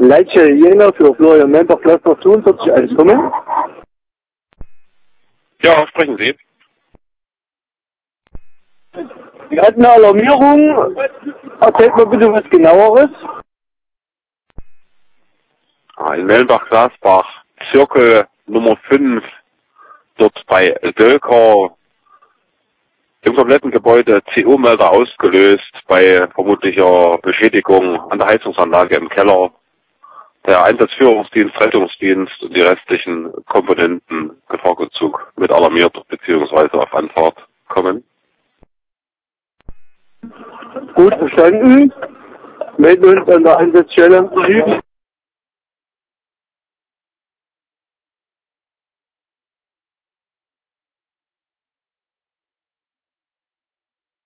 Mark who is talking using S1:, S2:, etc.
S1: Leitstelle Jena für Florian Membach, Cluster 42, kommen.
S2: Ja, sprechen Sie.
S1: Wir hatten eine Alarmierung. Erzählt mal bitte was genaueres.
S2: In Mellenbach-Glasbach, Zirkel Nummer 5, dort bei Dölker, im kompletten Gebäude CO-Melder ausgelöst bei vermutlicher Beschädigung an der Heizungsanlage im Keller. Der Einsatzführungsdienst, Rettungsdienst und die restlichen Komponenten Gefahrgutzug mit alarmiert bzw. auf Anfahrt kommen.
S1: Gut verstanden. Melden wir uns an der Einsatzstelle.